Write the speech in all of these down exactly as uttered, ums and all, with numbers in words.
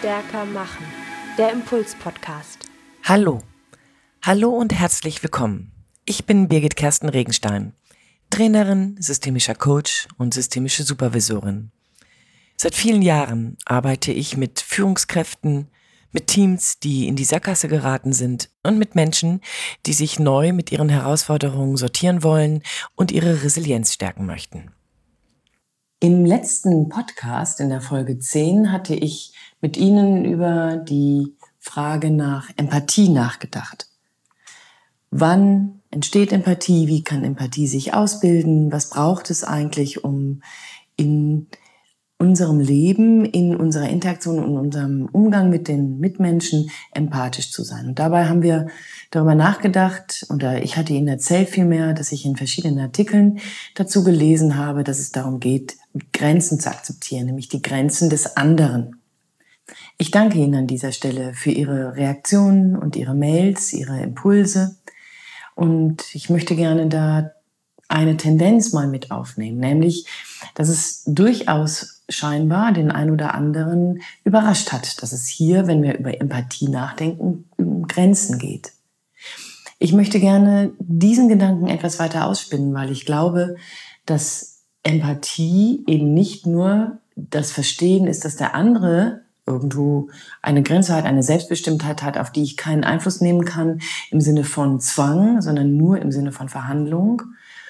stärker machen. Der Impuls-Podcast. Hallo. Hallo und herzlich willkommen. Ich bin Birgit Kersten Regenstein, Trainerin, systemischer Coach und systemische Supervisorin. Seit vielen Jahren arbeite ich mit Führungskräften, mit Teams, die in die Sackgasse geraten sind und mit Menschen, die sich neu mit ihren Herausforderungen sortieren wollen und ihre Resilienz stärken möchten. Im letzten Podcast, in der Folge zehn, hatte ich mit Ihnen über die Frage nach Empathie nachgedacht. Wann entsteht Empathie? Wie kann Empathie sich ausbilden? Was braucht es eigentlich, um in unserem Leben, in unserer Interaktion und unserem Umgang mit den Mitmenschen empathisch zu sein? Und dabei haben wir darüber nachgedacht, oder ich hatte Ihnen erzählt vielmehr, dass ich in verschiedenen Artikeln dazu gelesen habe, dass es darum geht, Grenzen zu akzeptieren, nämlich die Grenzen des anderen. Ich danke Ihnen an dieser Stelle für Ihre Reaktionen und Ihre Mails, Ihre Impulse. Und ich möchte gerne da eine Tendenz mal mit aufnehmen, nämlich, dass es durchaus scheinbar den einen oder anderen überrascht hat, dass es hier, wenn wir über Empathie nachdenken, um Grenzen geht. Ich möchte gerne diesen Gedanken etwas weiter ausspinnen, weil ich glaube, dass Empathie eben nicht nur das Verstehen ist, dass der andere irgendwo eine Grenze hat, eine Selbstbestimmtheit hat, auf die ich keinen Einfluss nehmen kann im Sinne von Zwang, sondern nur im Sinne von Verhandlung.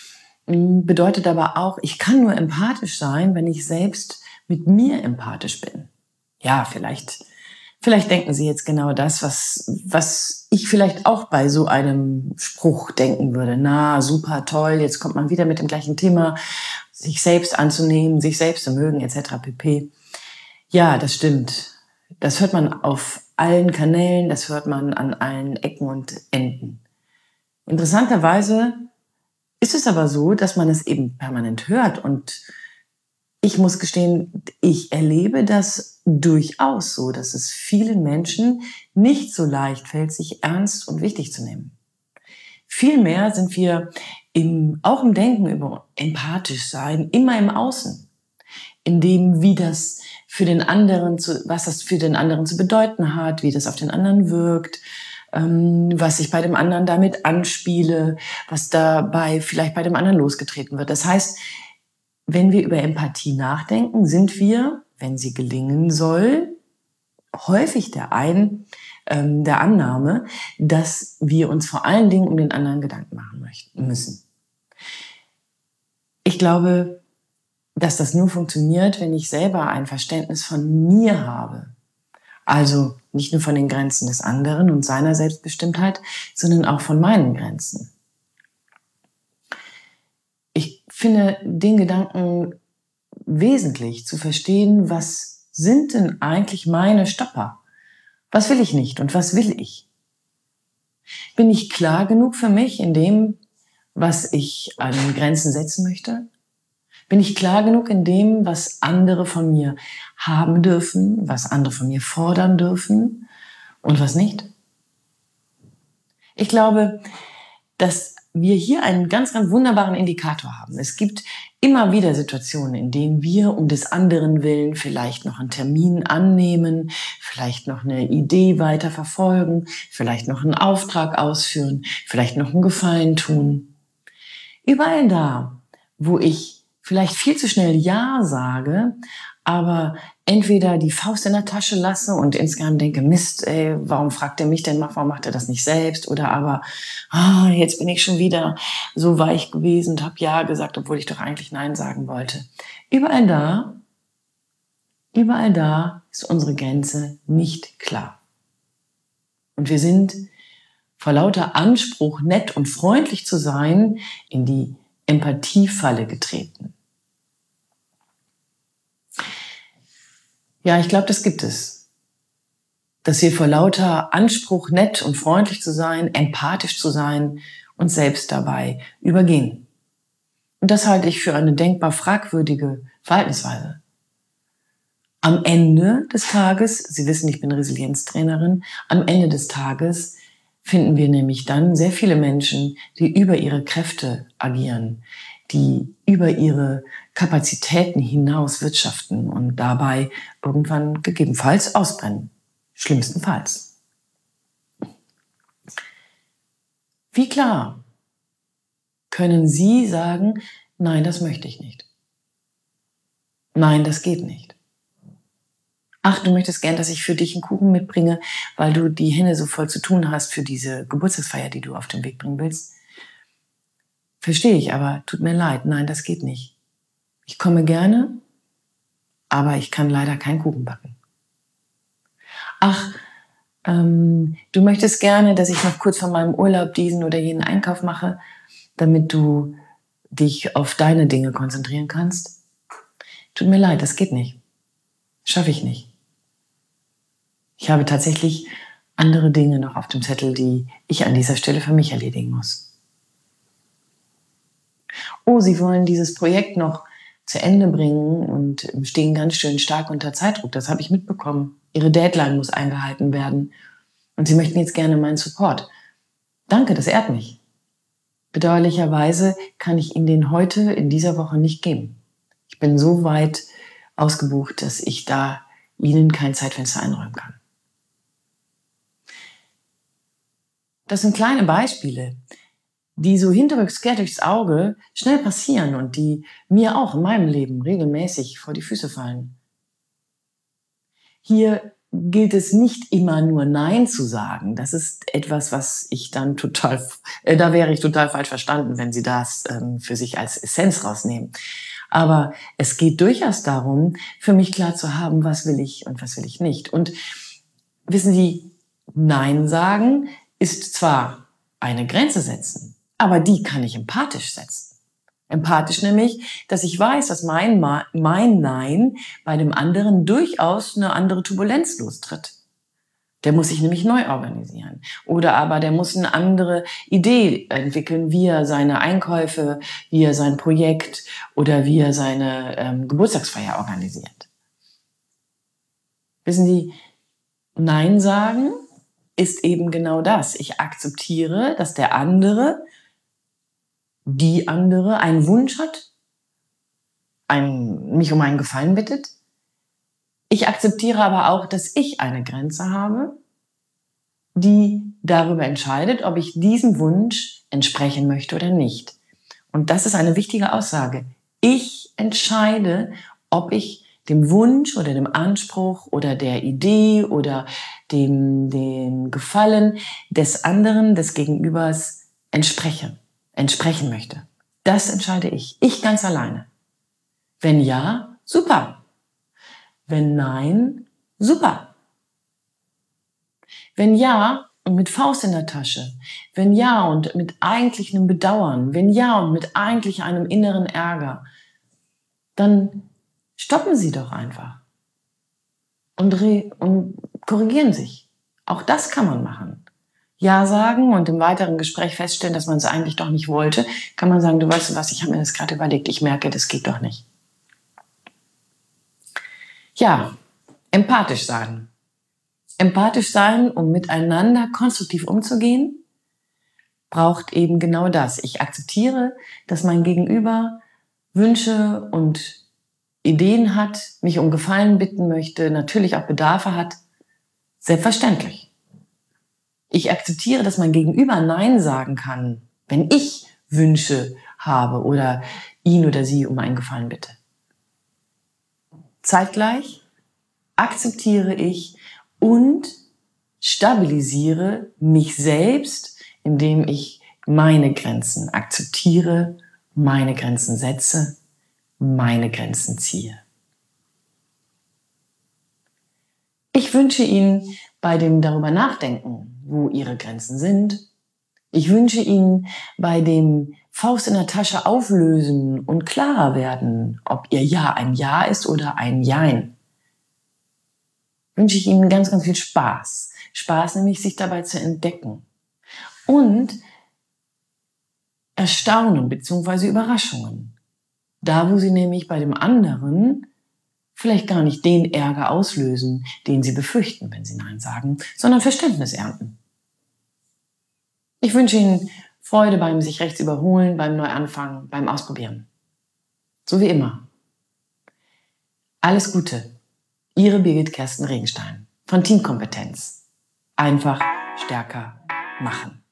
Bedeutet aber auch, ich kann nur empathisch sein, wenn ich selbst mit mir empathisch bin. Ja, vielleicht, vielleicht denken Sie jetzt genau das, was, was ich vielleicht auch bei so einem Spruch denken würde. Na, super, toll, jetzt kommt man wieder mit dem gleichen Thema, sich selbst anzunehmen, sich selbst zu mögen, et cetera pp. Ja, das stimmt. Das hört man auf allen Kanälen, das hört man an allen Ecken und Enden. Interessanterweise ist es aber so, dass man es eben permanent hört, und ich muss gestehen, ich erlebe das durchaus so, dass es vielen Menschen nicht so leicht fällt, sich ernst und wichtig zu nehmen. Vielmehr sind wir im, auch im Denken über empathisch sein immer im Außen, in dem, wie das für den anderen, zu, was das für den anderen zu bedeuten hat, wie das auf den anderen wirkt, ähm, was ich bei dem anderen damit anspiele, was dabei vielleicht bei dem anderen losgetreten wird. Das heißt, wenn wir über Empathie nachdenken, sind wir, wenn sie gelingen soll, häufig der ein, ähm, der Annahme, dass wir uns vor allen Dingen um den anderen Gedanken machen möchten, müssen. Ich glaube, dass das nur funktioniert, wenn ich selber ein Verständnis von mir habe. Also nicht nur von den Grenzen des anderen und seiner Selbstbestimmtheit, sondern auch von meinen Grenzen. Ich finde den Gedanken wesentlich, zu verstehen, was sind denn eigentlich meine Stopper? Was will ich nicht und was will ich? Bin ich klar genug für mich in dem, was ich an Grenzen setzen möchte? Bin ich klar genug in dem, was andere von mir haben dürfen, was andere von mir fordern dürfen und was nicht? Ich glaube, dass wir hier einen ganz, ganz wunderbaren Indikator haben. Es gibt immer wieder Situationen, in denen wir um des anderen willen vielleicht noch einen Termin annehmen, vielleicht noch eine Idee weiter verfolgen, vielleicht noch einen Auftrag ausführen, vielleicht noch einen Gefallen tun. Überall da, wo ich vielleicht viel zu schnell Ja sage, aber entweder die Faust in der Tasche lasse und insgeheim denke, Mist, ey, warum fragt er mich denn, warum macht er das nicht selbst? Oder aber, ah, jetzt bin ich schon wieder so weich gewesen und habe Ja gesagt, obwohl ich doch eigentlich Nein sagen wollte. Überall da, überall da ist unsere Grenze nicht klar. Und wir sind vor lauter Anspruch, nett und freundlich zu sein, in die Empathiefalle getreten. Ja, ich glaube, das gibt es. Dass wir vor lauter Anspruch, nett und freundlich zu sein, empathisch zu sein, uns selbst dabei übergehen. Und das halte ich für eine denkbar fragwürdige Verhaltensweise. Am Ende des Tages, Sie wissen, ich bin Resilienztrainerin, am Ende des Tages finden wir nämlich dann sehr viele Menschen, die über ihre Kräfte agieren, die über ihre Kapazitäten hinaus wirtschaften und dabei irgendwann gegebenenfalls ausbrennen. Schlimmstenfalls. Wie klar können Sie sagen, nein, das möchte ich nicht. Nein, das geht nicht. Ach, du möchtest gern, dass ich für dich einen Kuchen mitbringe, weil du die Hände so voll zu tun hast für diese Geburtstagsfeier, die du auf den Weg bringen willst. Verstehe ich, aber tut mir leid. Nein, das geht nicht. Ich komme gerne, aber ich kann leider keinen Kuchen backen. Ach, ähm, du möchtest gerne, dass ich noch kurz vor meinem Urlaub diesen oder jenen Einkauf mache, damit du dich auf deine Dinge konzentrieren kannst. Tut mir leid, das geht nicht. Schaffe ich nicht. Ich habe tatsächlich andere Dinge noch auf dem Zettel, die ich an dieser Stelle für mich erledigen muss. Oh, Sie wollen dieses Projekt noch zu Ende bringen und stehen ganz schön stark unter Zeitdruck. Das habe ich mitbekommen. Ihre Deadline muss eingehalten werden. Und Sie möchten jetzt gerne meinen Support. Danke, das ehrt mich. Bedauerlicherweise kann ich Ihnen den heute in dieser Woche nicht geben. Ich bin so weit ausgebucht, dass ich da Ihnen kein Zeitfenster einräumen kann. Das sind kleine Beispiele, die so hinterrücks quer durchs Auge schnell passieren und die mir auch in meinem Leben regelmäßig vor die Füße fallen. Hier gilt es nicht immer nur Nein zu sagen. Das ist etwas, was ich dann total, äh, da wäre ich total falsch verstanden, wenn Sie das ähm, für sich als Essenz rausnehmen. Aber es geht durchaus darum, für mich klar zu haben, was will ich und was will ich nicht. Und wissen Sie, Nein sagen ist zwar eine Grenze setzen, aber die kann ich empathisch setzen. Empathisch nämlich, dass ich weiß, dass mein, mein Nein bei dem anderen durchaus eine andere Turbulenz lostritt. Der muss sich nämlich neu organisieren. Oder aber der muss eine andere Idee entwickeln, wie er seine Einkäufe, wie er sein Projekt oder wie er seine ähm, Geburtstagsfeier organisiert. Wissen Sie, Nein sagen ist eben genau das. Ich akzeptiere, dass der andere, die andere einen Wunsch hat, einen, mich um einen Gefallen bittet. Ich akzeptiere aber auch, dass ich eine Grenze habe, die darüber entscheidet, ob ich diesem Wunsch entsprechen möchte oder nicht. Und das ist eine wichtige Aussage. Ich entscheide, ob ich dem Wunsch oder dem Anspruch oder der Idee oder dem, dem Gefallen des anderen, des Gegenübers entspreche, entsprechen möchte. Das entscheide ich. Ich ganz alleine. Wenn ja, super. Wenn nein, super. Wenn ja und mit Faust in der Tasche, wenn ja und mit eigentlich einem Bedauern, wenn ja und mit eigentlich einem inneren Ärger, dann stoppen Sie doch einfach und, re- und korrigieren sich. Auch das kann man machen. Ja sagen und im weiteren Gespräch feststellen, dass man es eigentlich doch nicht wollte, kann man sagen, du weißt was, ich habe mir das gerade überlegt, ich merke, das geht doch nicht. Ja, empathisch sein. Empathisch sein, um miteinander konstruktiv umzugehen, braucht eben genau das. Ich akzeptiere, dass mein Gegenüber Wünsche und Ideen hat, mich um Gefallen bitten möchte, natürlich auch Bedarfe hat. Selbstverständlich. Ich akzeptiere, dass mein Gegenüber Nein sagen kann, wenn ich Wünsche habe oder ihn oder sie um einen Gefallen bitte. Zeitgleich akzeptiere ich und stabilisiere mich selbst, indem ich meine Grenzen akzeptiere, meine Grenzen setze, meine Grenzen ziehe. Ich wünsche Ihnen bei dem darüber nachdenken, wo Ihre Grenzen sind. Ich wünsche Ihnen bei dem Faust in der Tasche auflösen und klarer werden, ob Ihr Ja ein Ja ist oder ein Jein. Wünsche ich Ihnen ganz, ganz viel Spaß. Spaß nämlich, sich dabei zu entdecken. Und Erstaunen bzw. Überraschungen. Da, wo Sie nämlich bei dem anderen vielleicht gar nicht den Ärger auslösen, den Sie befürchten, wenn Sie Nein sagen, sondern Verständnis ernten. Ich wünsche Ihnen Freude beim sich rechts überholen, beim Neuanfangen, beim Ausprobieren. So wie immer. Alles Gute. Ihre Birgit Kersten Regenstein von Teamkompetenz. Einfach stärker machen.